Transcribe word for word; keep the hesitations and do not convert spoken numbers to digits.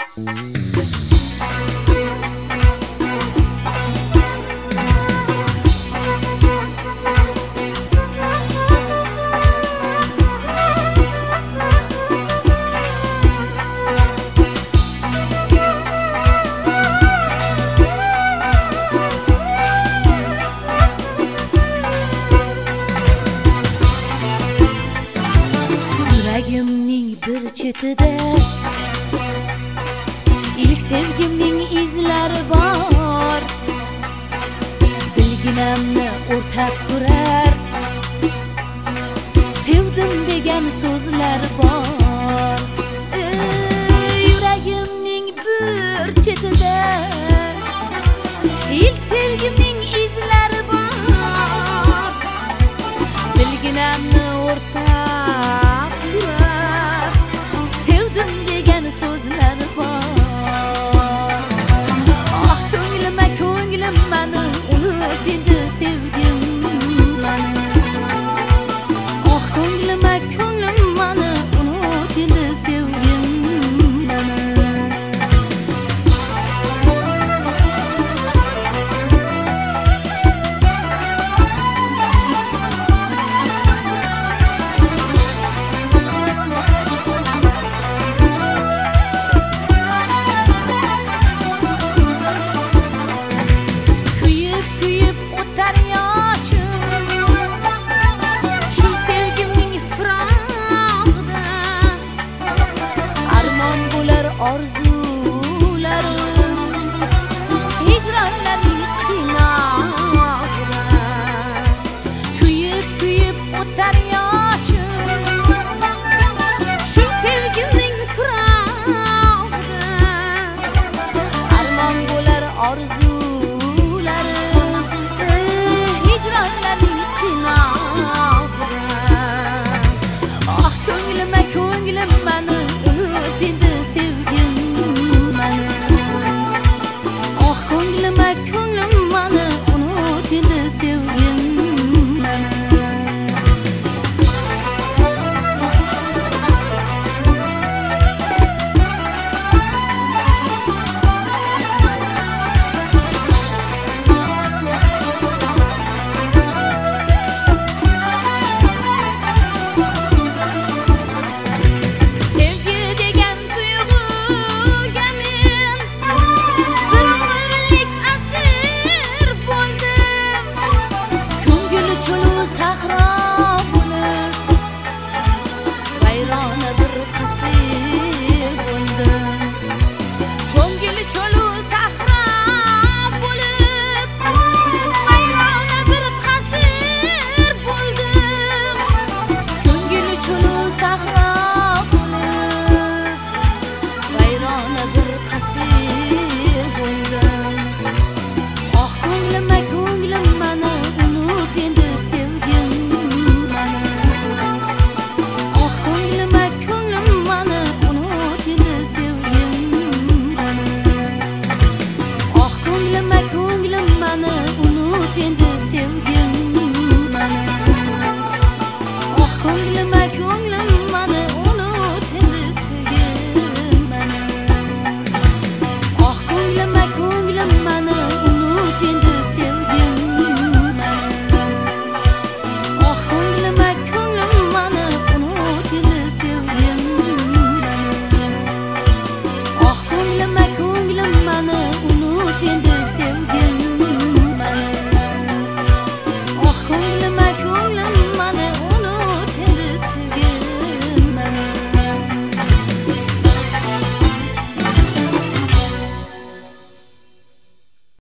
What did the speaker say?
Yuragimning bir chetida ilk sevgimning izlari bor. Bilginamni o'rtab turar sevdim degan so'zlar bor. Yuragimning bir chetida ilk sevgimning izlari bor. Bilginamni o'rtab turar sevdim degan so'zlar bor. Ah ko'nglim, ko'nglim mani unut endi sevgim mani. Ah ko'nglim, ko'nglim mani unut endi sevgim mani. Orzularim hicronlarning qiynoqida kuyib kuyib o'tar yoshim. Shu sevgimning firog'ida armon bo'lar orzularim hicronlarning qiynoqida. Ah ko'nglim, ko'nglim mani unut endi sevgim mani. Ah ko'nglim, ko'nglim mani unut endi sevgim mani. Sahro bo'lib vayrona bir qasr